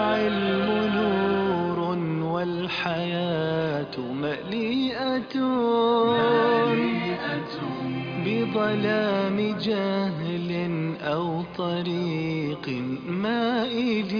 العلم نور والحياة مليئة بظلام جهل أو طريق مائل.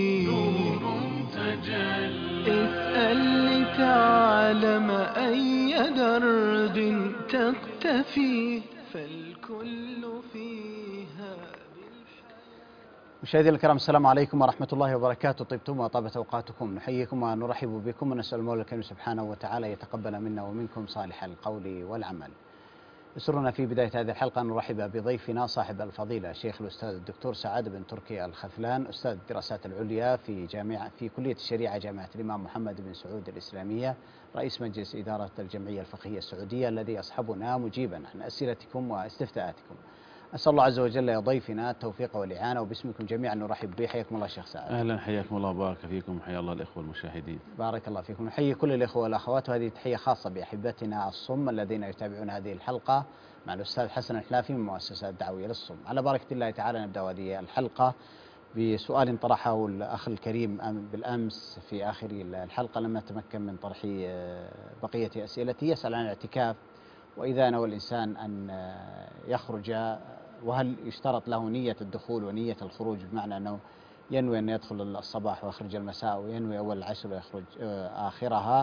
اسأل لتعلم أي درب تقتفي فالكل فيها. مشاهدينا الكرام، السلام عليكم ورحمة الله وبركاته. طبتم وطابت أوقاتكم. نحييكم ونرحب بكم ونسأل المولى الكريم سبحانه وتعالى يتقبل منا ومنكم صالح القول والعمل. يسرنا في بداية هذه الحلقة أن نرحب بضيفنا صاحب الفضيلة الشيخ الأستاذ الدكتور سعد بن تركي الخذلان، أستاذ الدراسات العليا في كلية الشريعة جامعة الإمام محمد بن سعود الإسلامية، رئيس مجلس إدارة الجمعية الفقهية السعودية، الذي يصحبنا مجيبا عن أسئلتكم واستفتاءاتكم. أسأل الله عز وجل يا ضيفنا التوفيق والإعانة، وباسمكم جميعا نرحب به. حياكم الله شيخ سعد. أهلا، حياكم الله وبارك فيكم، وحيا الله الإخوة المشاهدين. بارك الله فيكم. نحيي كل الإخوة والأخوات، وهذه تحية خاصة بأحبتنا الصم الذين يتابعون هذه الحلقة مع الأستاذ حسن الحلافي من مؤسسة الدعوية للصم. على بركة الله تعالى نبدأ هذه الحلقة بسؤال طرحه الأخ الكريم بالأمس في آخر الحلقة لما تمكن من طرح بقية أسئلته. يسأل عن الاعتكاف، وإذا نوى الإنسان أن يخرج، وهل يشترط له نية الدخول ونية الخروج، بمعنى أنه ينوي أن يدخل الصباح ويخرج المساء، وينوي أول العشر ويخرج آخرها،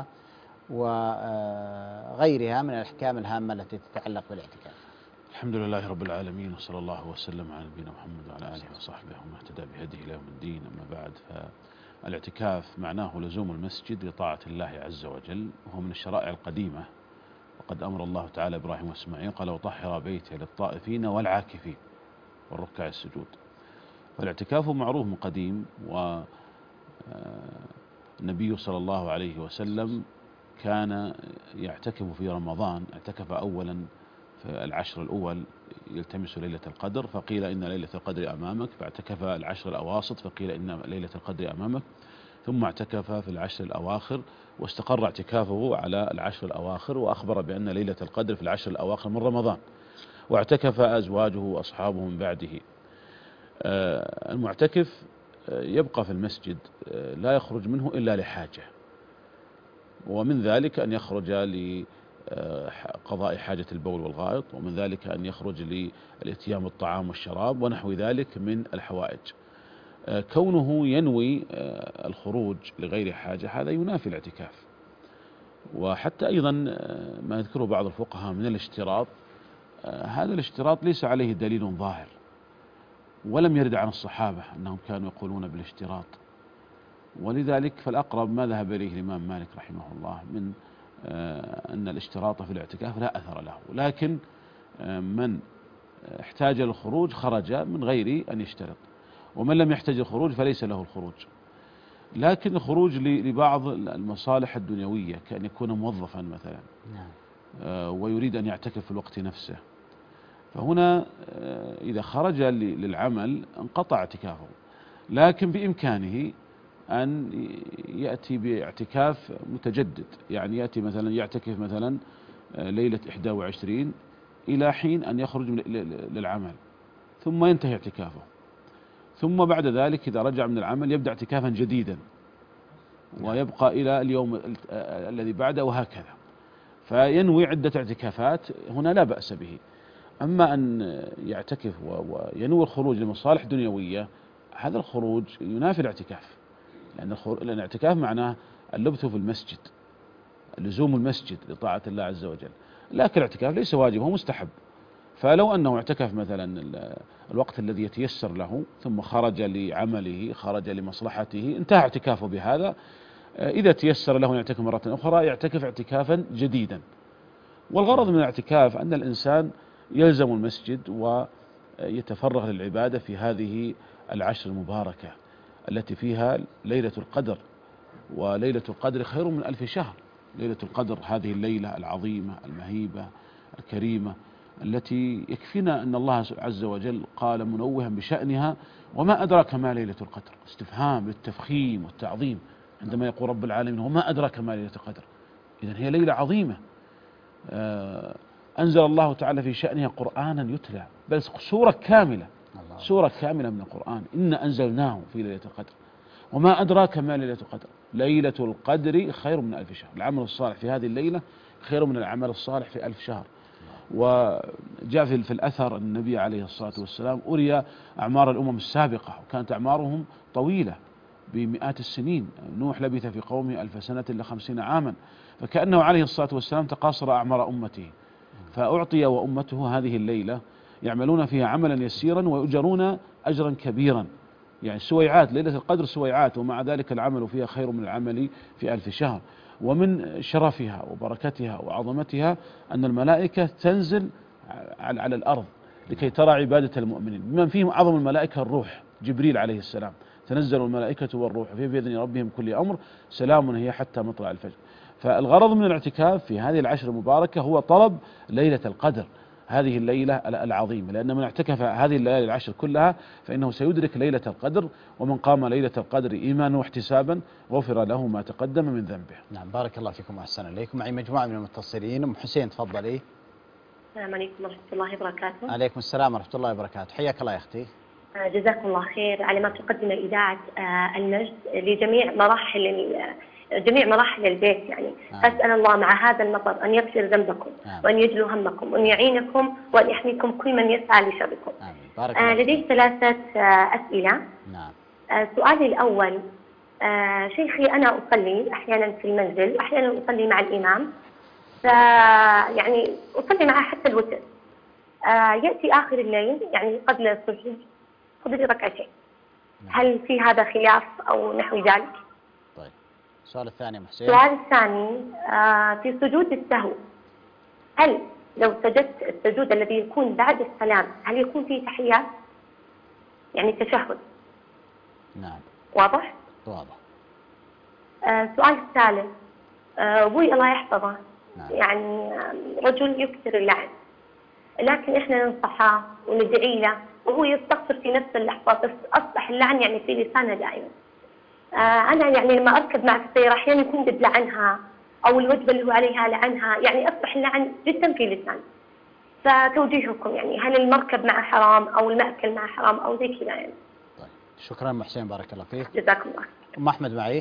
وغيرها من الأحكام الهامة التي تتعلق بالاعتكاف. الحمد لله رب العالمين، وصلى الله وسلم على نبينا محمد وعلى آله وصحبه ومن اهتدى بهديه إلى يوم الدين. أما بعد، فالاعتكاف معناه لزوم المسجد لطاعة الله عز وجل، وهو من الشرائع القديمة. وقد أمر الله تعالى إبراهيم وإسماعيل قال: وطهر بيتي للطائفين والعاكفين والركع السجود. فالاعتكاف معروف من قديم، والنبي صلى الله عليه وسلم كان يعتكف في رمضان. اعتكف أولا في العشر الأول يلتمس ليلة القدر، فقيل إن ليلة القدر أمامك، فاعتكف العشر الأواسط فقيل إن ليلة القدر أمامك، ثم اعتكف في العشر الأواخر، واستقر اعتكافه على العشر الأواخر، وأخبر بأن ليلة القدر في العشر الأواخر من رمضان، واعتكف أزواجه وأصحابه من بعده. المعتكف يبقى في المسجد، لا يخرج منه إلا لحاجة، ومن ذلك أن يخرج لقضاء حاجة البول والغائط، ومن ذلك أن يخرج للإتيان بالطعام والشراب ونحو ذلك من الحوائج. كونه ينوي الخروج لغير حاجة هذا ينافي الاعتكاف. وحتى أيضا ما يذكره بعض الفقهاء من الاشتراط، هذا الاشتراط ليس عليه دليل ظاهر، ولم يرد عن الصحابة أنهم كانوا يقولون بالاشتراط، ولذلك فالأقرب ما ذهب إليه الإمام مالك رحمه الله من أن الاشتراط في الاعتكاف لا أثر له، لكن من احتاج للخروج خرج من غير أن يشترط، ومن لم يحتاج الخروج فليس له الخروج. لكن الخروج لبعض المصالح الدنيوية، كأن يكون موظفا مثلا ويريد أن يعتكف في الوقت نفسه، فهنا إذا خرج للعمل انقطع اعتكافه، لكن بإمكانه أن يأتي باعتكاف متجدد. يعني يأتي مثلا يعتكف مثلا ليلة 21 إلى حين أن يخرج للعمل، ثم ينتهي اعتكافه، ثم بعد ذلك إذا رجع من العمل يبدأ اعتكافا جديدا ويبقى إلى اليوم الذي بعده، وهكذا. فينوي عدة اعتكافات، هنا لا بأس به. أما أن يعتكف وينوي الخروج لمصالح دنيوية، هذا الخروج ينافي الاعتكاف، لأن الاعتكاف معناه اللبث في المسجد، لزوم المسجد لطاعة الله عز وجل، لكن الاعتكاف ليس واجب، هو مستحب. فلو أنه اعتكف مثلا الوقت الذي يتيسر له، ثم خرج لعمله، خرج لمصلحته، انتهى اعتكافه بهذا. إذا تيسر له أن يعتكف مرة أخرى يعتكف اعتكافا جديدا. والغرض من الاعتكاف أن الإنسان يلزم المسجد ويتفرغ للعبادة في هذه العشر المباركة التي فيها ليلة القدر، وليلة القدر خير من 1000 شهر. ليلة القدر هذه الليلة العظيمة المهيبة الكريمة التي يكفينا أن الله عز وجل قال منوها بشأنها: وما أدراك ما ليلة القدر. استفهام للتفخيم والتعظيم عندما يقول رب العالمين: وما أدراك ما ليلة القدر. إذن هي ليلة عظيمة، أنزل الله تعالى في شأنها قرآنا يتلى، بل سورة كاملة، سورة كاملة من القرآن، إنا أنزلناه في ليلة القدر. وما أدراك ما ليلة القدر. ليلة القدر خير من 1000 شهر. العمل الصالح في هذه الليلة خير من العمل الصالح في 1000 شهر. وجاء في الأثر النبي عليه الصلاة والسلام أري أعمار الأمم السابقة، وكانت أعمارهم طويلة بمئات السنين. نوح لبث في قومه 1000 سنة إلا 50 عاما، فكأنه عليه الصلاة والسلام تقاصر أعمار أمته، فأعطي وأمته هذه الليلة يعملون فيها عملا يسيرا ويؤجرون أجرا كبيرا. يعني سويعات، ليلة القدر سويعات، ومع ذلك العمل فيها خير من العمل في 1000 شهر. ومن شرفها وبركتها وعظمتها أن الملائكة تنزل على الأرض لكي ترى عبادة المؤمنين، بمن فيهم أعظم الملائكة الروح جبريل عليه السلام. تنزل الملائكة والروح في بإذن ربهم كل أمر سلام هي حتى مطلع الفجر. فالغرض من الاعتكاف في هذه العشر المباركة هو طلب ليلة القدر، هذه الليلة العظيمة، لأن من اعتكف هذه الليالي العشر كلها فإنه سيدرك ليلة القدر، ومن قام ليلة القدر إيمانا واحتسابا غفر له ما تقدم من ذنبه. نعم، بارك الله فيكم وأحسن إليكم. معي مجموعة من المتصلين. أم حسين تفضلي. السلام عليكم ورحمة الله وبركاته. عليكم السلام ورحمة الله وبركاته، حياك الله يا أختي. جزاكم الله خير على ما تقدم إذاعة المجد لجميع مراحل البيت. يعني أسأل الله مع هذا المطر أن يغفر ذنبكم وأن يجلو همكم وأن يعينكم وأن يحميكم كل من يسعى لشركم. لدي 3 أسئلة. نعم. سؤالي الأول، شيخي أنا أصلي أحيانا في المنزل وأحيانا أصلي مع الإمام، يعني أصلي معه حتى الوتر. يأتي آخر الليل يعني قبل السجود قبل 2 ركعتين. هل في هذا خلاف أو نحو ذلك؟ طيب، السؤال الثاني محسين. السؤال الثاني، في سجود السهو، هل لو سجدت السجود الذي يكون بعد السلام هل يكون فيه تحيات؟ يعني تشهد. نعم. واضح؟ واضح. السؤال الثالث، أبوي الله يحفظه. نعم. يعني رجل يكثر اللعن، لكن إحنا ننصحه وندعي له وهو يستغفر في نفس اللحظة، بس أصبح اللعن يعني في لسانه دائما. أنا يعني لما أركب مع السيارة أحيانا يكون قد لعنها أو الوجبة اللي هو عليها لعنها، يعني أصبح اللعن جدا في لسانه. فتوجيهكم يعني هل المركب معه حرام أو المأكل معه حرام أو زي كذا يعني؟ طيب، شكرا أم حسين، بارك الله فيك. جزاكم الله. أم أحمد معي.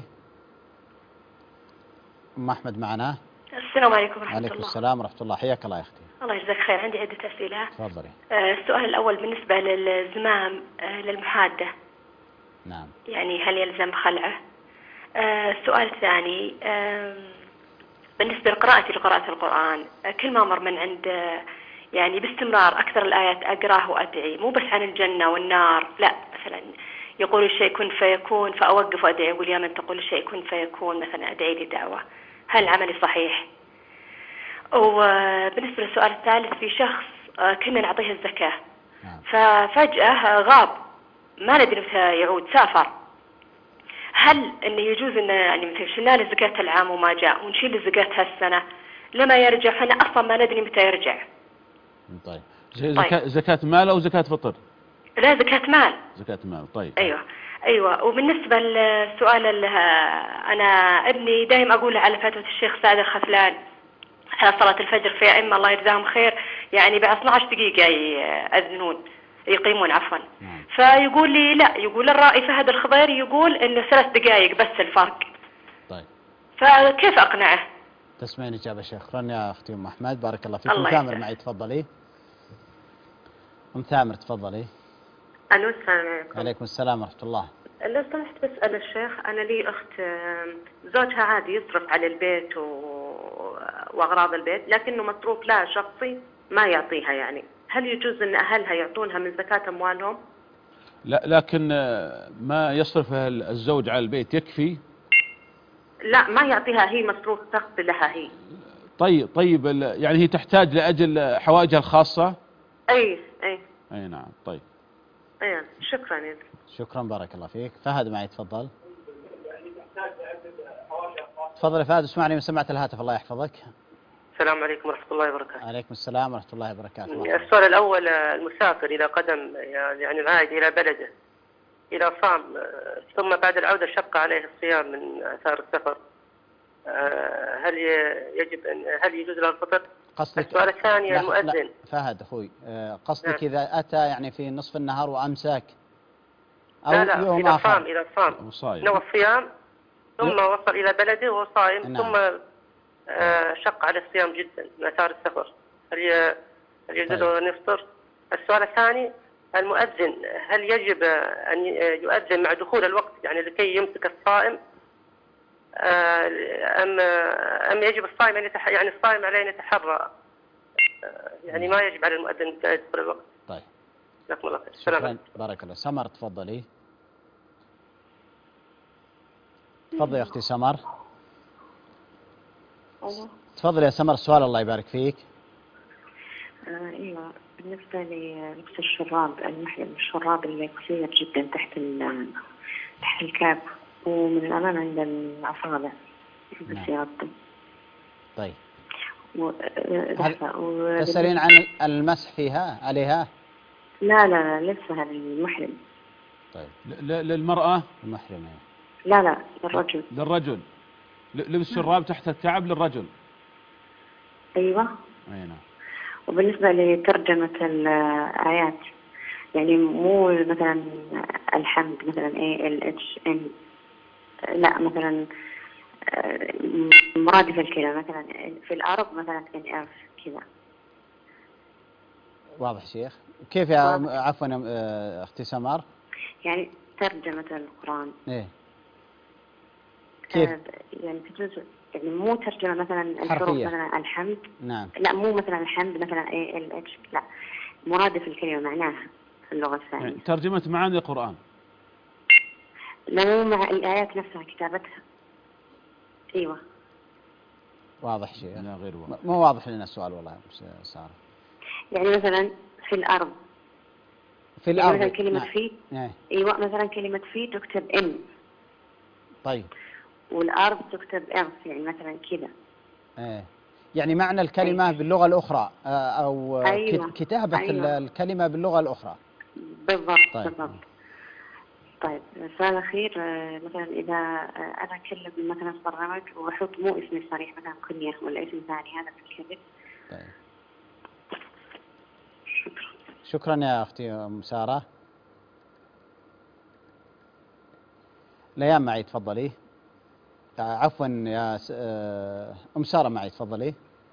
أم أحمد معنا. السلام عليكم ورحمة الله. عليكم السلام ورحمة الله، حياك الله يا أختي. الله يجزاك خير. عندي عدة أسئلة. تفضلي. السؤال الأول بالنسبة للزمام للمحادة. نعم. يعني هل يلزم خلعه؟ السؤال الثاني، بالنسبة لقراءتي لقراءة القرآن، كل ما مر من عند يعني باستمرار أكثر الآيات أقراه وأدعي، مو بس عن الجنة والنار، لا، مثلا يقول الشيء كن فيكون فأوقف وأدعي، يقول يا من تقول الشيء كن فيكون، مثلا أدعي لي دعوة، هل عملي صحيح؟ وبالنسبة للسؤال الثالث، في شخص كنا نعطيه الزكاة ففجأة غاب، ما ندري متى يعود، سافر، هل إنه يجوز إنه يعني مثل شلنا له زكاة العام وما جاء ونشيل الزكاة هالسنة لما يرجع، حنا أصلا ما ندري متى يرجع؟ طيب. زكاة مال أو زكاة فطر؟ لا، زكاة مال. زكاة مال. طيب. أيوة. وبالنسبة للسؤال أنا ابني دائما أقول له على فتوى الشيخ سعد الخفلان على صلاة الفجر في أئمة الله يجزاهم خير، يعني بعد 12 دقيقة يقيمون عفوا. فيقول لي لا، يقول الرائي فهد الخضير يقول إنه 3 دقائق بس الفرق. طيب. فكيف أقنعه؟ تسمعين إجابة شيخ. شكرا يا أختي أم أحمد، بارك الله فيك. أم ثامر معي، تفضلي. أم ثامر تفضلي. ألو، السلام عليكم. عليكم السلام ورحمة الله. لو سمحت بسأل الشيخ، أنا لي أخت زوجها عادي يصرف على البيت وأغراض البيت، لكنه مصروف لها شخصي ما يعطيها، يعني هل يجوز أن أهلها يعطونها من زكاة أموالهم؟ لا، لكن ما يصرفها الزوج على البيت يكفي؟ لا، ما يعطيها هي مصروف شخصي لها هي. طيب يعني هي تحتاج لأجل حوائجها الخاصة؟ أي نعم. طيب. شكرا يا شكرا، بارك الله فيك. فهد معي، تفضل. تفضل يا فهد، اسمعني من سماعة الهاتف، الله يحفظك. السلام عليكم ورحمة الله وبركاته. عليكم السلام ورحمة الله وبركاته. السؤال الأول، المسافر إذا قدم يعني العائد إلى بلده إذا صام ثم بعد العودة شق عليه الصيام من آثار السفر، هل يجوز له الفطر؟ قصدك السؤال الثاني، المؤذن. لا فهد أخوي، قصدك إذا أتى يعني في نصف النهار وأمساك أو لا لا، يوم إذا آخر؟ صام إذا صام وصايم. نوى الصيام ثم وصل إلى بلده وهو صائم، نعم. ثم شق على الصيام جدا من آثار السفر، هل يجوز أن يفطر؟ السؤال الثاني، المؤذن هل يجب أن يؤذن مع دخول الوقت يعني لكي يمسك الصائم، أم يجب الصائم يعني الصائم عليه أن يتحرى، يعني ما يجب على المؤذن يدخل الوقت؟ طيب، جزاكم الله خير. السلام شكرا، عليكم. بارك الله. سمر تفضلي. تفضلي يا أختي سمر. تفضلي يا سمر، السؤال الله يبارك فيك. ايوه، بالنسبه للبس الشراب المحلم، الشراب اللي قصير جدا تحت الكعب ومن الامام عند الاصابع بس يغطي. طيب، هل تسألين عن المسح فيها عليها؟ لا لسه هذا المحرم. طيب، للمرأة المحرمة. لا للرجل. للرجل لبس شراب تحت الكعب للرجل. ايوه. أي نعم. وبالنسبه لترجمه الايات، يعني مو مثلا الحمد مثلا ALHM، لا مثلا مرادف الكلمة مثلا في العرب مثلا NF كذا. واضح شيخ. كيف يا عفوا أختي سمر؟ يعني ترجمة القرآن. إيه. كيف؟ يعني تجوز، يعني مو ترجمة مثلا الحروف مثلا الحمد. نعم. لا مو مثلا الحمد مثلا ALH، لا مرادف الكلمة معناها في اللغة الثانية. يعني ترجمة معاني القرآن. لا مو مع الآيات نفسها كتابتها. أيوة. واضح شيء. لا غير واضح. مو واضح لنا السؤال والله سارة. يعني مثلا في الأرض. في الأرض. يعني مثلا كلمة في. أيوة، مثلا كلمة في تكتب إن. طيب. والأرض تكتب إرث، يعني مثلا كذا. يعني معنى الكلمة باللغة الأخرى أو أيوة. كتابة أيوة. الكلمة باللغة الأخرى. بالضبط. طيب. بالضبط. طيب، السؤال الأخير، مثلا إذا أنا أكلم مثلا في برنامج وأحط مو اسمي الصريح مثلا كنية ولا اسم ثاني، هذا في الكذب. طيب. شكرا يا أختي أم سارة. ليان معي تفضلي. عفوا يا أم سارة معي تفضلي.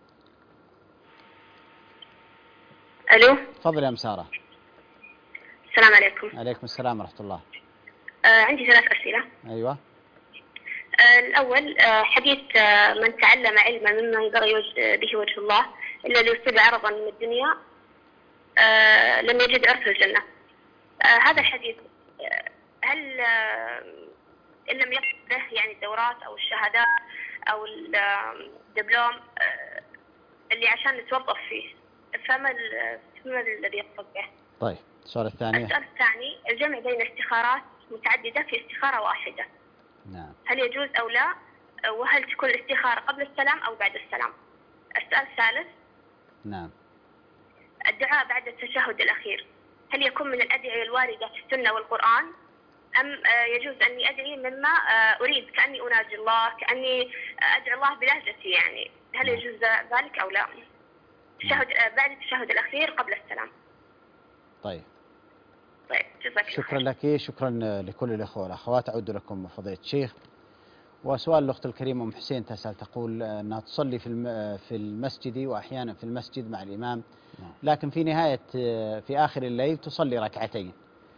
ألو. تفضلي يا أم سارة. السلام عليكم. عليكم السلام ورحمة الله. عندي 3 أسئلة. أيوة. الأول، حديث من تعلم علما ممن قرأ به وجه الله إلا ليصيب عرضا من الدنيا لم يجد عرف الجنة. هذا الحديث هل إن لم يقصد به يعني الدورات أو الشهادات أو الدبلوم اللي عشان نتوظف فيه، فما الذي يقصد به؟ طيب، السؤال الثاني. السؤال الثاني، الجمع بين استخارات متعددة في استخارة واحدة. نعم. هل يجوز أو لا؟ وهل تكون الاستخارة قبل السلام أو بعد السلام؟ السؤال الثالث. نعم. الدعاء بعد التشهد الأخير هل يكون من الأدعية الواردة في السنة والقرآن، أم يجوز أني أدعي مما أريد كأني أناجي الله، كأني أدعو الله بلهجتي يعني؟ هل يجوز ذلك أو لا؟ التشهد بعد التشهد الأخير قبل السلام. طيب، جزاك الله شكرا لك. شكرا لكل الأخوة والأخوات. أعود لكم فضيلة الشيخ. وسؤال الأخت الكريمة أم حسين تسأل، تقول أنها تصلي في المسجد وأحيانا في المسجد مع الإمام، لكن في نهاية في آخر الليل تصلي ركعتين،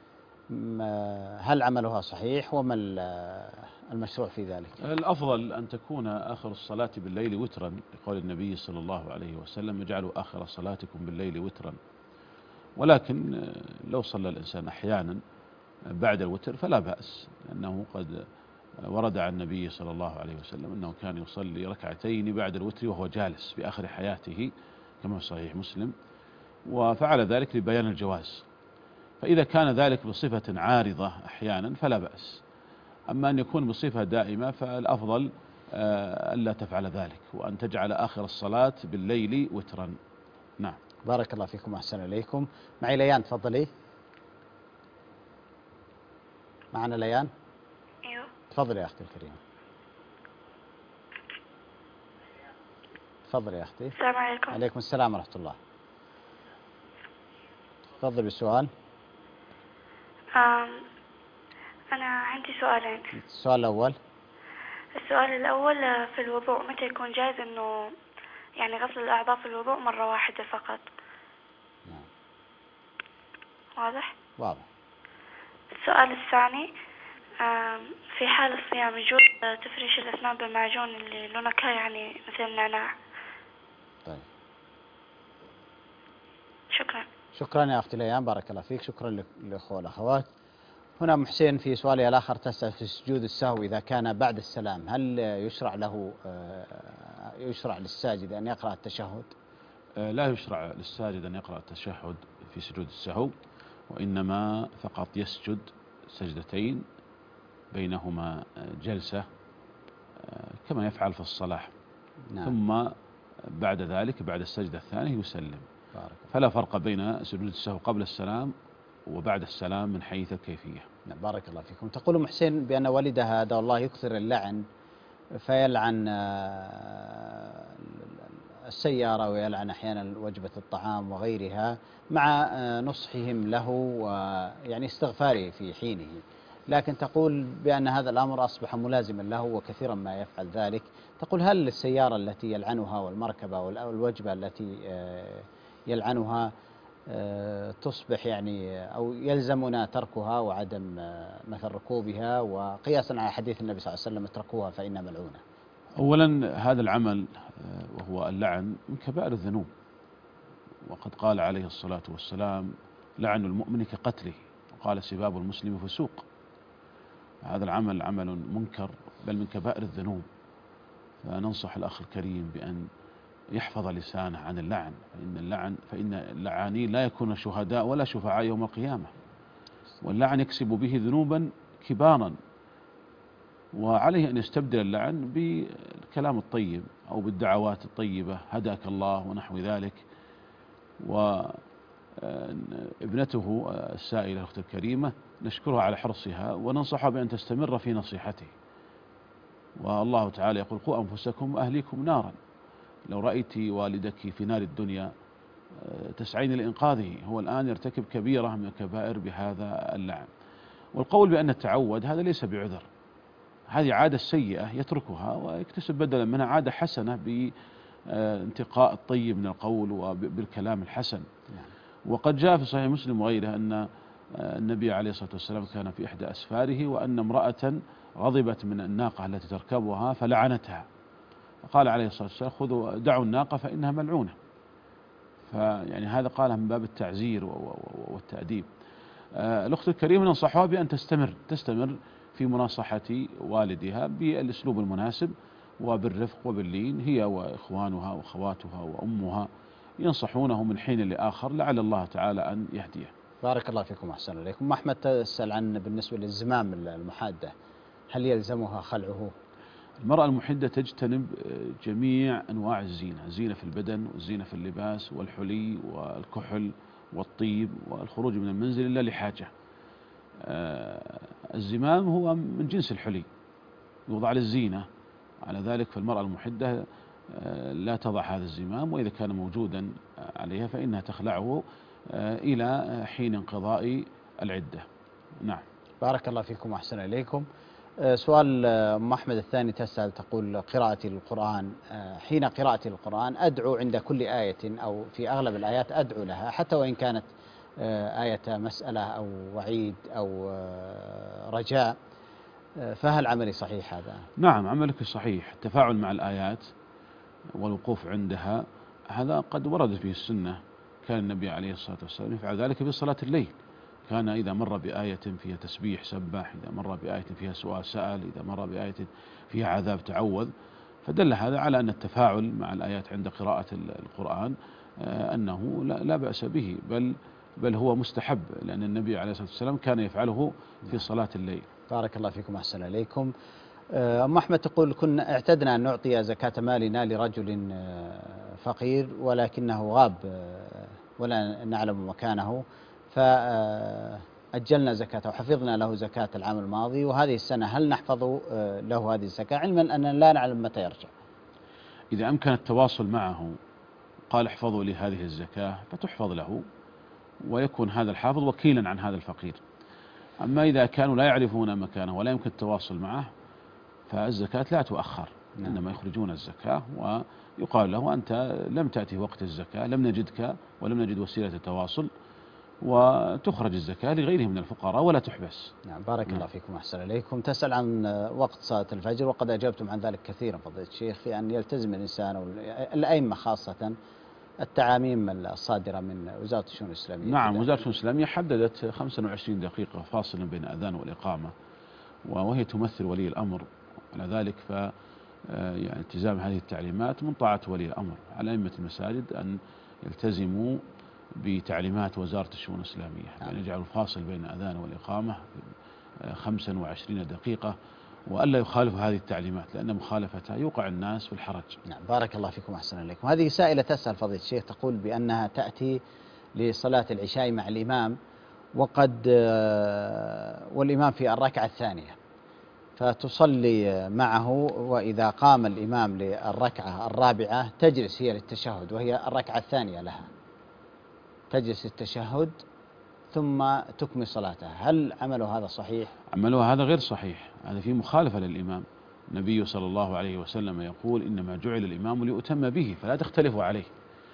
هل عملها صحيح وما المشروع في ذلك؟ الأفضل أن تكون آخر الصلاة بالليل وترا، لقول النبي صلى الله عليه وسلم اجعلوا آخر صلاتكم بالليل وترا. ولكن لو صلى الإنسان أحيانا بعد الوتر فلا بأس، لأنه قد ورد عن النبي صلى الله عليه وسلم أنه كان يصلي ركعتين بعد الوتر وهو جالس في آخر حياته كما في صحيح مسلم، وفعل ذلك لبيان الجواز. فإذا كان ذلك بصفة عارضة أحيانا فلا بأس، أما أن يكون بصفة دائمة فالأفضل ألا تفعل ذلك، وأن تجعل آخر الصلاة بالليل وترا. نعم. بارك الله فيكم وأحسن إليكم. معي ليان تفضلي. معنا ليان. أيوه. تفضلي يا أختي الكريمة. تفضلي يا أختي. السلام عليكم. عليكم السلام ورحمة الله. تفضلي بالسؤال. أنا عندي سؤالين. السؤال الأول. السؤال الأول في الوضوء متى يكون جائز إنه يعني غسل الأعضاء في الوضوء مرة واحدة فقط؟ نعم. واضح؟ واضح. السؤال الثاني في حال الصيام يجوز تفريش الأسنان بالمعجون اللي لونه يعني مثل النعناع؟ طيب. شكرا. شكرا يا أختي ليان، بارك الله فيك. شكرا للأخوة والأخوات. هنا أم حسين في سؤالها الآخر تسأل في سجود السهو إذا كان بعد السلام هل يشرع للساجد أن يقرأ التشهد؟ لا يشرع للساجد أن يقرأ التشهد في سجود السهو، وإنما فقط يسجد سجدتين بينهما جلسة كما يفعل في الصلاة. نعم. ثم بعد ذلك بعد السجدة الثانية يسلم. فلا فرق بين سجود السهو قبل السلام وبعد السلام من حيث الكيفية. بارك الله فيكم. تقول أم حسين بأن والدها هذا الله يكثر اللعن، فيلعن السيارة ويلعن أحيانا وجبة الطعام وغيرها مع نصحهم له ويعني استغفاره في حينه، لكن تقول بأن هذا الأمر أصبح ملازما له وكثيرا ما يفعل ذلك. تقول هل السيارة التي يلعنها والمركبة والوجبة التي يلعنها تصبح يعني أو يلزمنا تركها وعدم مثل ركوبها، وقياسا على حديث النبي صلى الله عليه وسلم اتركوها فإنها ملعونة؟ أولا هذا العمل وهو اللعن من كبائر الذنوب، وقد قال عليه الصلاة والسلام لعن المؤمن كقتله، وقال سباب المسلم فسوق. هذا العمل عمل منكر بل من كبائر الذنوب، فننصح الأخ الكريم بأن يحفظ لسانه عن اللعن، فإن اللعانين لا يكون شهداء ولا شفعاء يوم القيامة، واللعن يكسب به ذنوبا كبارا، وعليه أن يستبدل اللعن بالكلام الطيب أو بالدعوات الطيبة هداك الله ونحو ذلك. وابنته السائلة الأخت الكريمة نشكرها على حرصها وننصحها بأن تستمر في نصيحته، والله تعالى يقول قوا أنفسكم وأهليكم نارا. لو رأيت والدك في نار الدنيا تسعين لإنقاذه، هو الآن يرتكب كبيرة من الكبائر بهذا اللعن. والقول بأن التعود هذا ليس بعذر، هذه عادة سيئة يتركها ويكتسب بدلا منها عادة حسنة بانتقاء الطيب من القول وبالكلام الحسن. وقد جاء في صحيح مسلم وغيره أن النبي عليه الصلاة والسلام كان في إحدى أسفاره وأن امرأة غضبت من الناقة التي تركبها فلعنتها، فقال عليه الصلاة والسلام دعوا الناقة فإنها ملعونة. فيعني هذا قالها من باب التعزير والتأديب. الأخت الكريمة ننصحها بأن تستمر في مناصحة والدها بالأسلوب المناسب وبالرفق وباللين، هي وإخوانها وأخواتها وأمها ينصحونه من حين لآخر لعل الله تعالى أن يهديه. بارك الله فيكم أحسن إليكم. أحمد تسأل عن بالنسبة للزمام المحادة هل يلزمها خلعه؟ المرأة المحدة تجتنب جميع أنواع الزينة في البدن والزينة في اللباس والحلي والكحل والطيب والخروج من المنزل إلا لحاجة. الزمام هو من جنس الحلي يوضع للزينة، على ذلك فالمرأة المحدة لا تضع هذا الزمام، وإذا كان موجودا عليها فإنها تخلعه إلى حين انقضاء العدة. نعم. بارك الله فيكم وأحسن إليكم. سؤال أم أحمد الثاني تسأل تقول قراءة القرآن، حين قراءة القرآن أدعو عند كل آية أو في أغلب الآيات أدعو لها حتى وإن كانت آية مسألة أو وعيد أو رجاء، فهل عملي صحيح هذا؟ نعم عملك صحيح. التفاعل مع الآيات والوقوف عندها هذا قد وردت به السنة، كان النبي عليه الصلاة والسلام يفعل ذلك في صلاة الليل، كان إذا مر بآية فيها تسبيح سبح، إذا مر بآية فيها سؤال سأل، إذا مر بآية فيها عذاب تعوذ. فدل هذا على أن التفاعل مع الآيات عند قراءة القرآن أنه لا بأس به، بل هو مستحب، لأن النبي عليه الصلاة والسلام كان يفعله في صلاة الليل. بارك الله فيكم أحسن إليكم. أم أحمد تقول كنا اعتدنا أن نعطي زكاة مالنا لرجل فقير ولكنه غاب ولا نعلم مكانه، فأجلنا زكاته وحفظنا له زكاة العام الماضي، وهذه السنة هل نحفظ له هذه الزكاة علما أننا لا نعلم متى يرجع؟ إذا أمكن التواصل معه قال احفظوا لي هذه الزكاة فتحفظ له، ويكون هذا الحافظ وكيلا عن هذا الفقير. أما إذا كانوا لا يعرفون مكانه ولا يمكن التواصل معه فالزكاة لا تؤخر، إنما يخرجون الزكاة ويقال له أنت لم تأتي وقت الزكاة، لم نجدك ولم نجد وسيلة التواصل، وتخرج الزكاة لغيرهم من الفقراء ولا تحبس. نعم بارك الله فيكم أحسن إليكم. تسأل عن وقت صلاة الفجر، وقد أجبتم عن ذلك كثيرا فضيلة الشيخ، في أن يلتزم الإنسان والأئمة خاصة التعاميم الصادرة من وزارة الشؤون الإسلامية. نعم، وزارة الشؤون الإسلامية حددت 25 دقيقة فاصلا بين الأذان والإقامة، وهي تمثل ولي الأمر. على ذلك يعني التزام هذه التعليمات من طاعة ولي الأمر على أئمة المساجد أن يلتزموا بتعليمات وزارة الشؤون الإسلامية، يعني يجعلوا الفاصل بين الأذان والإقامة 25 دقيقة، وألا يخالفوا هذه التعليمات، لأن مخالفتها يوقع الناس في الحرج. نعم بارك الله فيكم أحسن إليكم. هذه سائلة تسأل فضيلة الشيخ، تقول بأنها تأتي لصلاة العشاء مع الإمام والإمام في الركعة الثانية، فتصلي معه، وإذا قام الإمام للركعة الرابعة تجلس هي للتشهد، وهي الركعة الثانية لها، تجلس التشهد ثم تكمل صلاتها. هل عمله هذا صحيح؟ عمله هذا غير صحيح، هذا فيه مخالفة للإمام. النبي صلى الله عليه وسلم يقول إنما جعل الإمام ليؤتم به فلا تختلفوا عليه.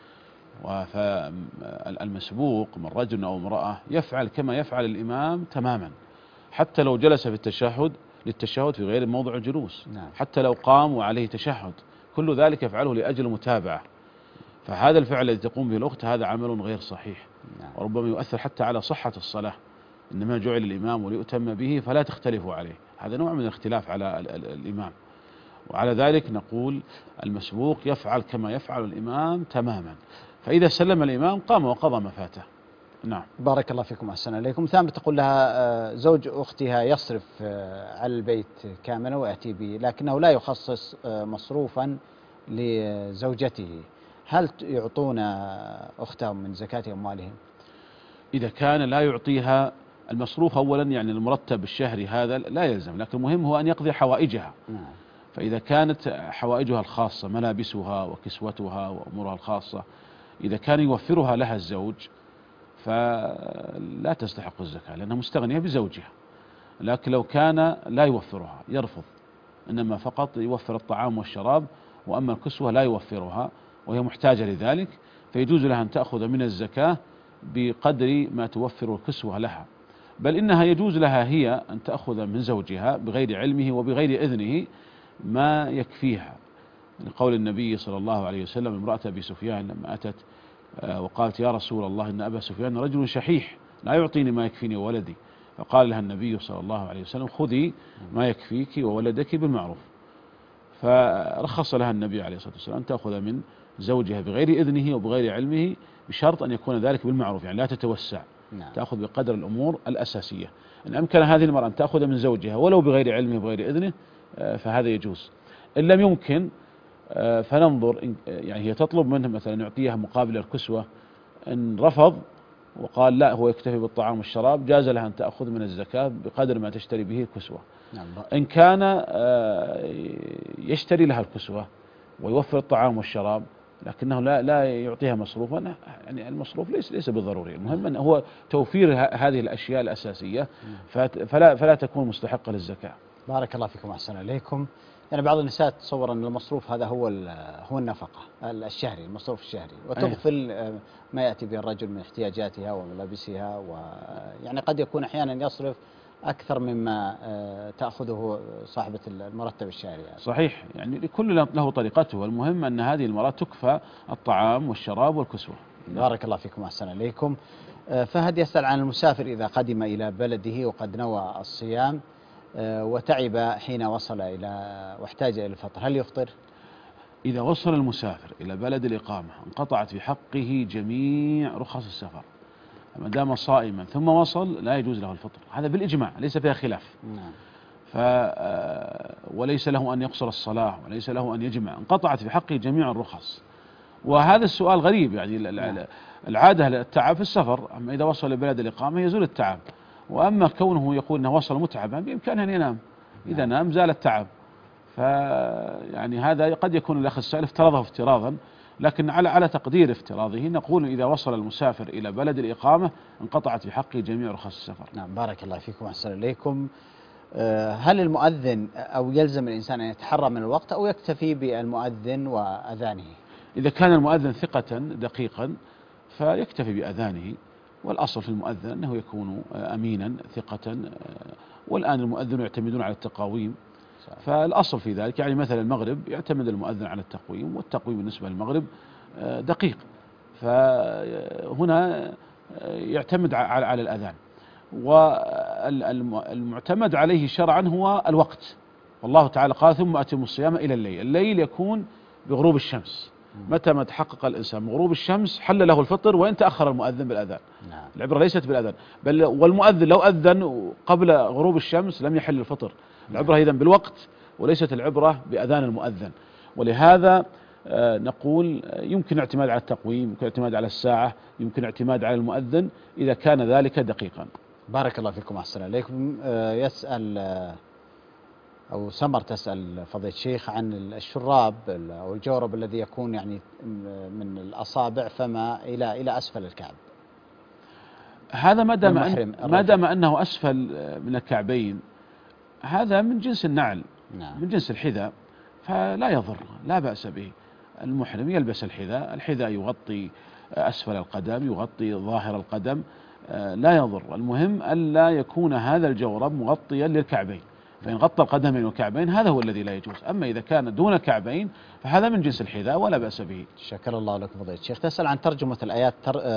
فالمسبوق من رجل أو امرأة يفعل كما يفعل الإمام تماما، حتى لو جلس في التشهد للتشهد في غير موضع الجلوس، حتى لو قام وعليه تشهد، كل ذلك يفعله لأجل المتابعة. فهذا الفعل الذي تقوم به الأخت هذا عمل غير صحيح، وربما يؤثر حتى على صحة الصلاة. إنما جعل الإمام ليؤتم به فلا تختلفوا عليه، هذا نوع من الاختلاف على الإمام. وعلى ذلك نقول المسبوق يفعل كما يفعل الإمام تماما، فإذا سلم الإمام قام وقضى ما فاته. نعم بارك الله فيكم أحسن إليكم. ثامر تقول لها زوج أختها يصرف على البيت كاملا ويأتي به، لكنه لا يخصص مصروفا لزوجته، هل يعطون أختهم من زكاة أموالهم؟ إذا كان لا يعطيها المصروف أولا، يعني المرتب الشهري هذا لا يلزم، لكن المهم هو أن يقضي حوائجها. فإذا كانت حوائجها الخاصة ملابسها وكسوتها وأمورها الخاصة إذا كان يوفرها لها الزوج فلا تستحق الزكاة لأنها مستغنية بزوجها. لكن لو كان لا يوفرها يرفض، إنما فقط يوفر الطعام والشراب، وأما الكسوة لا يوفرها وهي محتاجة لذلك، فيجوز لها أن تأخذ من الزكاة بقدر ما توفر الكسوة لها، بل إنها يجوز لها هي أن تأخذ من زوجها بغير علمه وبغير إذنه ما يكفيها، لقول النبي صلى الله عليه وسلم امرأة أبي سفيان لما أتت وقالت يا رسول الله إن أبا سفيان رجل شحيح لا يعطيني ما يكفيني وولدي، فقال لها النبي صلى الله عليه وسلم خذي ما يكفيك وولدك بالمعروف. فرخص لها النبي عليه الصلاة والسلام أن تأخذ من زوجها بغير إذنه وبغير علمه، بشرط أن يكون ذلك بالمعروف، يعني لا تتوسع، تأخذ بقدر الأمور الأساسية. إن أمكن هذه المرأة أن تأخذ من زوجها ولو بغير علمه وبغير إذنه فهذا يجوز. إن لم يمكن فننظر، يعني هي تطلب منه مثلا يعطيها مقابل الكسوة، إن رفض وقال لا هو يكتفي بالطعام والشراب جاز لها أن تأخذ من الزكاة بقدر ما تشتري به الكسوة. إن كان يشتري لها الكسوة ويوفر الطعام والشراب لكنه لا يعطيها مصروفا، يعني المصروف ليس بالضروري، المهم أن هو توفير هذه الأشياء الأساسية فلا تكون مستحقة للزكاة. بارك الله فيكم أحسن إليكم. يعني بعض النساء تصور أن المصروف هذا هو النفقة الشهري، المصروف الشهري، وتغفل ما يأتي به الرجل من احتياجاتها وملابسها، ويعني قد يكون أحيانا يصرف أكثر مما تأخذه صاحبة المرتب الشهري. صحيح، يعني لكل له طريقته، المهم أن هذه المرأة تكفى الطعام والشراب والكسوة. بارك الله فيكم أحسن إليكم. فهد يسأل عن المسافر إذا قدم إلى بلده وقد نوى الصيام وتعب حين وصل واحتاج إلى الفطر، هل يفطر؟ إذا وصل المسافر إلى بلد الإقامة انقطعت في حقه جميع رخص السفر، ما دام صائما ثم وصل لا يجوز له الفطر، هذا بالإجماع ليس فيها خلاف. وليس له أن يقصر الصلاة وليس له أن يجمع، انقطعت في حقه جميع الرخص. وهذا السؤال غريب، يعني العادة التعب في السفر، أما إذا وصل لبلد الإقامة يزول التعب، وأما كونه يقول أنه وصل متعبا بإمكانه أن ينام، إذا نام زال التعب. فيعني هذا قد يكون الأخ السائل افترضه افتراضا لكن على تقدير افتراضه نقول إذا وصل المسافر إلى بلد الإقامة انقطعت في حقه جميع رخص السفر. نعم بارك الله فيكم وأحسن إليكم. هل المؤذن أو يلزم الإنسان أن يتحرى من الوقت أو يكتفي بالمؤذن وأذانه؟ إذا كان المؤذن ثقة دقيقا فيكتفي بأذانه، والأصل في المؤذن أنه يكون أمينا ثقة، والآن المؤذن يعتمدون على التقاويم، فالأصل في ذلك يعني مثلا المغرب يعتمد المؤذن على التقويم، والتقويم بالنسبة للمغرب دقيق، فهنا يعتمد على الأذان. والمعتمد عليه شرعا هو الوقت، والله تعالى قال ثم أتموا الصيام إلى الليل. الليل يكون بغروب الشمس، متى ما تحقق الإنسان بغروب الشمس حل له الفطر وإن تأخر المؤذن بالأذان. نعم. العبرة ليست بالأذان، بل والمؤذن لو أذن قبل غروب الشمس لم يحل الفطر. العبرة إذن بالوقت وليست العبرة بأذان المؤذن. ولهذا نقول يمكن اعتماد على التقويم، يمكن اعتماد على الساعة، يمكن اعتماد على المؤذن إذا كان ذلك دقيقا. بارك الله فيكم أحسن إليكم. يسأل أو سمر تسأل فضيلة الشيخ عن الشراب أو الجورب الذي يكون يعني من الأصابع فما إلى أسفل الكعب. هذا ما دام أنه أسفل من الكعبين هذا من جنس النعل. نعم. من جنس الحذاء فلا يضر، لا بأس به. المحرم يلبس الحذاء يغطي أسفل القدم، يغطي ظاهر القدم، لا يضر. المهم ألا يكون هذا الجورب مغطيا للكعبين، فإن غطى القدمين والكعبين هذا هو الذي لا يجوز. أما إذا كان دون الكعبين فهذا من جنس الحذاء ولا بأس به. شكر الله لكم فضيلة الشيخ. تسأل عن ترجمة الآيات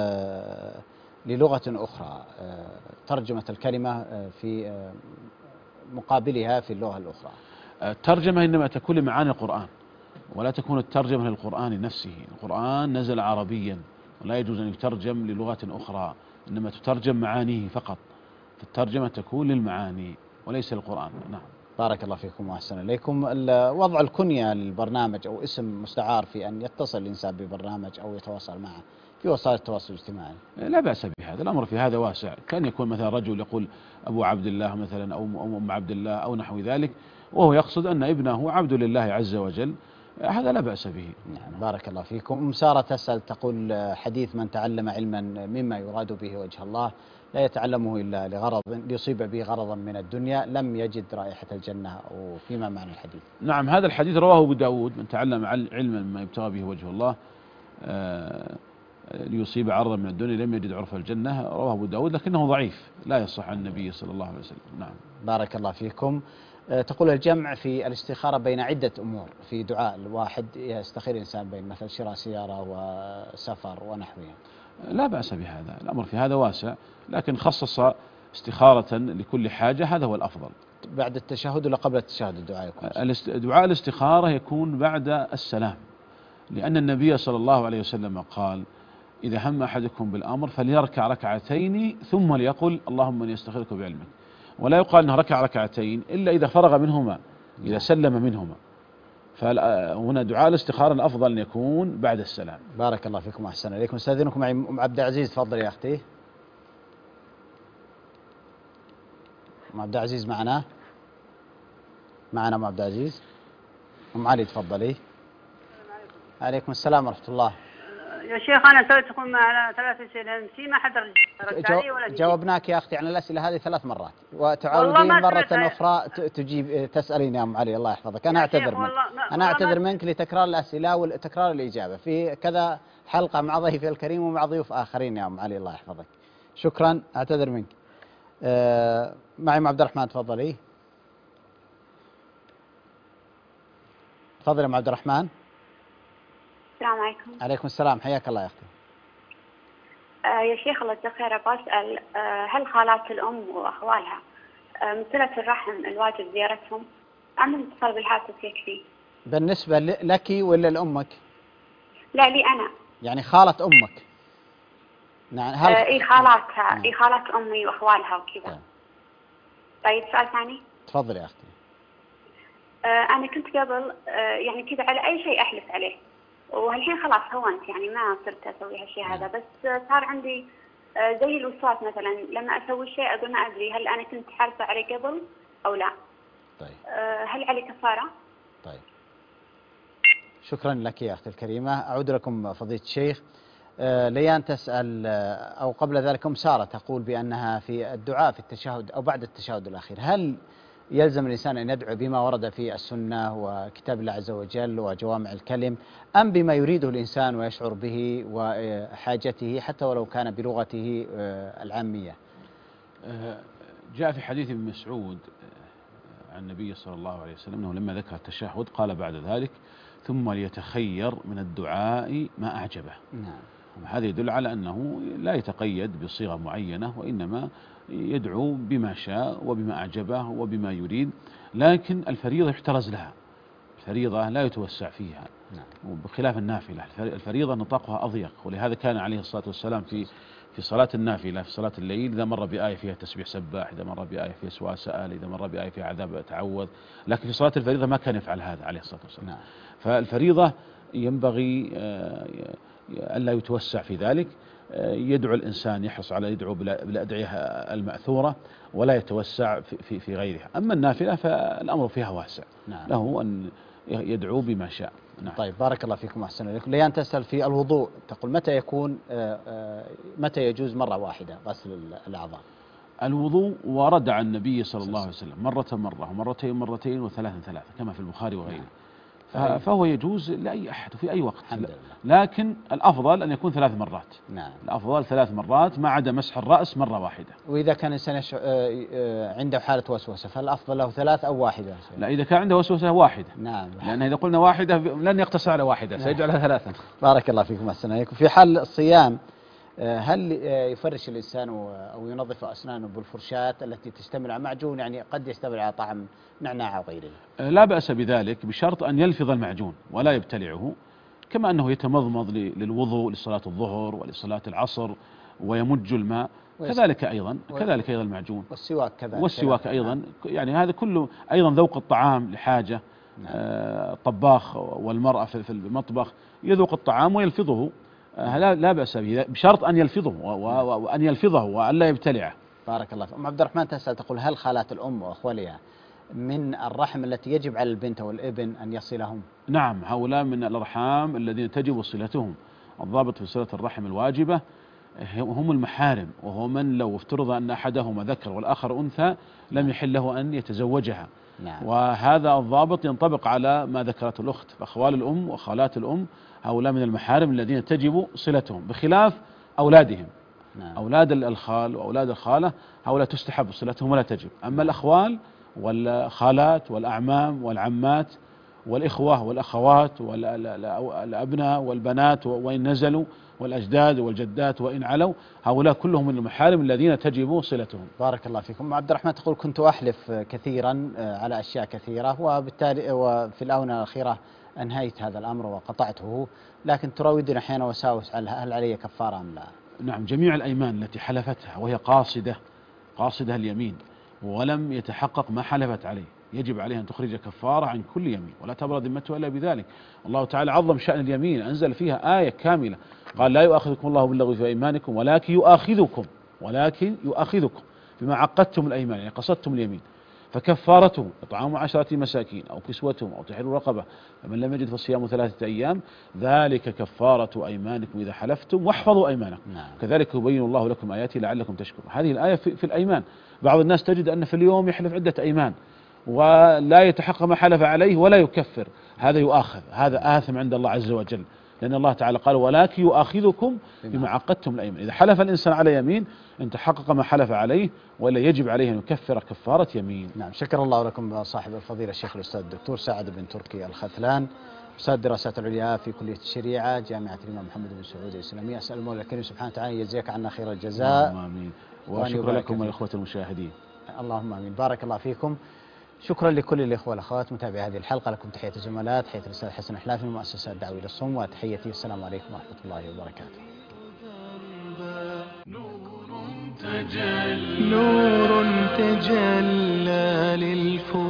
للغة أخرى، ترجمة الكلمة في مقابلها في اللغة الأخرى. الترجمة إنما تكون لمعاني القرآن، ولا تكون الترجمة للقرآن نفسه. القرآن نزل عربيا ولا يجوز أن يترجم للغة أخرى، إنما تترجم معانيه فقط، فالترجمة تكون للمعاني وليس للقرآن. نعم. بارك الله فيكم وأحسن إليكم. وضع الكنية للبرنامج أو اسم مستعار في أن يتصل الإنسان ببرنامج أو يتواصل معه في وسائل التواصل الاجتماعي، لا بأس بهذا. الأمر في هذا واسع، كان يكون مثلا رجل يقول أبو عبد الله مثلا أو أم عبد الله أو نحو ذلك، وهو يقصد أن ابنه عبد لله عز وجل، هذا لا بأس به. نعم. بارك الله فيكم. أم سارة تسأل تقول حديث من تعلم علما مما يراد به وجه الله لا يتعلمه إلا لغرض ليصيب به غرضا من الدنيا لم يجد رائحة الجنة، أو فيما معنى الحديث؟ نعم، هذا الحديث رواه أبو داود، من تعلم علما مما يبتغى به وجه الله ليصيب عرضا من الدنيا لم يجد عرف الجنة، رواه أبو داود لكنه ضعيف لا يصح عن النبي صلى الله عليه وسلم. نعم. بارك الله فيكم. تقول الجمع في الاستخارة بين عدة أمور في دعاء الواحد يستخير الإنسان بين مثل شراء سيارة وسفر ونحوها، لا بأس بهذا. الأمر في هذا واسع، لكن خصص استخارة لكل حاجة هذا هو الأفضل. بعد التشهد ولا قبل التشهد الدعاء يكون؟ دعاء الاستخارة يكون بعد السلام، لأن النبي صلى الله عليه وسلم قال إذا هم أحدكم بالأمر فليركع ركعتين ثم ليقل اللهم إني أستخيرك بعلمك، ولا يقال أنه ركع ركعتين إلا إذا فرغ منهما، إذا سلم منهما. فهنا دعاء الاستخارة الأفضل أن يكون بعد السلام. بارك الله فيكم وأحسن إليكم. استاذنكم معي أم عبد العزيز، تفضل يا أختي. أم عبد العزيز معنا أم عبد العزيز. أم علي تفضلي. عليكم السلام ورحمة الله. يا شيخ أنا سألتكم على 3 أسئلة أمسي ما حد رد علي ولا جاوبناك يا أختي عن الأسئلة هذه 3 مرات وتعاودين مرة أخرى تسألين يا أم علي. الله يحفظك. أنا أعتذر منك لتكرار الأسئلة وتكرار الإجابة في كذا حلقة مع ضيفي الكريم ومع ضيوف آخرين يا أم علي. الله يحفظك. شكرا، أعتذر منك. معي أم عبد الرحمن، تفضلي. تفضلي يا أم عبد الرحمن. السلام عليكم. عليكم السلام، حياك الله يا أختي. يا شيخ الله يجزاك خير، بسأل هل خالات الأم وأخوالها من صلة الرحم الواجب زيارتهم أم الاتصال بالهاتف يكفي؟ بالنسبة لك ولا لأمك؟ لا لي أنا. يعني خالة أمك؟ نعم. إي خالاتها، إي خالات أمي وأخوالها وكذا. طيب سؤال ثاني. تفضل يا أختي. أنا كنت قبل يعني كذا على أي شيء أحلف عليه، والحين خلاص هونت يعني ما صرت أسوي هالشيء هذا، بس صار عندي زي الوسواس مثلا لما أسوي شيء أقول ما أدري هل أنا كنت حالفة عليه قبل أو لا. طيب. هل علي كفارة؟ طيب. شكرا لك يا أختي الكريمة. أعود لكم فضيلة الشيخ. ليان تسأل أو قبل ذلك سارة تقول بأنها في الدعاء في التشهد أو بعد التشهد الأخير، هل يلزم الإنسان أن يدعو بما ورد في السنة وكتاب الله عز وجل وجوامع الكلم، أم بما يريده الإنسان ويشعر به وحاجته حتى ولو كان بلغته العامية؟ جاء في حديث ابن مسعود عن النبي صلى الله عليه وسلم أنه لما ذكر التشهد قال بعد ذلك: ثم ليتخير من الدعاء ما أعجبه. نعم. هذا يدل على أنه لا يتقيد بصيغة معينة، وإنما يدعو بما شاء وبما أعجبه وبما يريد، لكن الفريضة يحترز لها، الفريضة لا يتوسع فيها. نعم. وبخلاف النافلة، الفريضة نطاقها أضيق، ولهذا كان عليه الصلاة والسلام في صلاة النافلة في صلاة الليل إذا مر بآية فيها تسبيح سباح، إذا مر بآية فيها سواء سأل، إذا مر بآية فيها عذاب تعوذ، لكن في صلاة الفريضة ما كان يفعل هذا عليه الصلاة والسلام. نعم. فالفريضة ينبغي ألا يتوسع في ذلك، يدعو الإنسان يحرص على يدعو بالأدعية المأثورة ولا يتوسع في غيرها. أما النافلة فالأمر فيها واسع. نعم. له أن يدعو بما شاء. نعم. طيب بارك الله فيكم وأحسن إليكم. ليان تسأل في الوضوء تقول متى يجوز مرة واحدة غسل الأعضاء؟ الوضوء ورد عن النبي صلى الله عليه وسلم مرة ومرتين وثلاثة كما في البخاري وغيره. فهو يجوز لأي أحد وفي أي وقت. الحمد لله. لكن الأفضل أن يكون 3 مرات. نعم. الأفضل 3 مرات ما عدا مسح الرأس مرة واحدة. وإذا كان الإنسان عنده حالة وسوسة فالأفضل له 3 أو واحدة؟ لا، إذا كان عنده وسوسة واحدة. نعم. لأن إذا قلنا واحدة لن يقتصر على واحدة. نعم. سيجعلها 3. بارك الله فيكم أحسن إليكم. في حال الصيام هل يفرش الإنسان أو ينظف أسنانه بالفرشاة التي تشتمل على معجون، يعني قد يشتمل على طعم نعناع أو غيره؟ لا بأس بذلك بشرط أن يلفظ المعجون ولا يبتلعه، كما أنه يتمضمض للوضوء لصلاة الظهر ولصلاة العصر ويمج الماء، كذلك أيضا المعجون والسواك كذلك. والسواك أيضا. يعني هذا كله أيضا ذوق الطعام لحاجة. نعم. الطباخ والمرأة في المطبخ يذوق الطعام ويلفظه، لا بأس به بشرط أن يلفظه وأن يلفظه وألا يبتلعه. بارك الله فيك. عبد الرحمن تسأل تقول: هل خالات الأم وأخوالها من الرحم التي يجب على البنت والابن أن يصلهم؟ نعم، هؤلاء من الأرحام الذين تجب صلتهم. الضابط في صلة الرحم الواجبة هم المحارم، وهو من لو افترض أن أحدهما ذكر والآخر أنثى لم يحل له أن يتزوجها. نعم. وهذا الضابط ينطبق على ما ذكرته الأخت، فأخوال الأم وخالات الأم هؤلاء من المحارم الذين تجب صلتهم، بخلاف أولادهم. نعم. أولاد الخال وأولاد الخالة هؤلاء تستحب صلتهم ولا تجب. أما الأخوال والخالات والأعمام والعمات والإخوة والأخوات والأبناء والبنات وإن نزلوا والأجداد والجدات وإن علوا، هؤلاء كلهم من المحارم الذين تجب صلتهم. بارك الله فيكم. عبد الرحمن تقول: كنت أحلف كثيرا على أشياء كثيرة، وبالتالي وفي الآونة الأخيرة أنهيت هذا الأمر وقطعته، لكن تراودني أحيانا وساوس هل علي كفارة أم لا؟ نعم، جميع الأيمان التي حلفتها وهي قاصدة اليمين ولم يتحقق ما حلفت عليه يجب عليها أن تخرج كفارة عن كل يمين، ولا تبرأ ذمتها إلا بذلك. الله تعالى عظم شأن اليمين، أنزل فيها آية كاملة، قال: لا يؤاخذكم الله باللغو في أيمانكم ولكن يؤاخذكم بما عقدتم الأيمان، يعني قصدتم اليمين. فكفارته إطعام 10 مساكين أو كسوتهم أو تحرير رقبة، فمن لم يجد فصيام 3 أيام، ذلك كفارة أيمانكم إذا حلفتم واحفظوا أيمانكم. نعم. كذلك يبين الله لكم آياته لعلكم تشكرون. هذه الآية في الأيمان. بعض الناس تجد أن في اليوم يحلف عدة أيمان ولا يتحقق ما حلف عليه ولا يكفر، هذا يؤاخذ، هذا آثم عند الله عز وجل، لأن الله تعالى قال: ولكن يؤاخذكم بما عقدتم الأيمان. إذا حلف الإنسان على يمين إن تحقق ما حلف عليه، ولا يجب عليه أن يكفر كفارة يمين. نعم. شكر الله لكم صاحب الفضيلة الشيخ الأستاذ الدكتور سعد بن تركي الختلان، أستاذ الدراسات العليا في كلية الشريعة جامعة الإمام محمد بن سعود الإسلامية. أسأل المولى الكريم سبحانه وتعالى يجزيك عنا خير الجزاء. آمين. وشكرا لكم والإخوة المشاهدين. اللهم آمين. بارك الله فيكم. شكرا لكل الإخوة والأخوات متابعي هذه الحلقة. لكم تحية الزملاء، تحية الأستاذ حسن أحلاف من مؤسسة الدعوة إلى الصوم، وتحيتي السلام عليكم ورحمة الله وبركاته. نور تجلى للفؤاد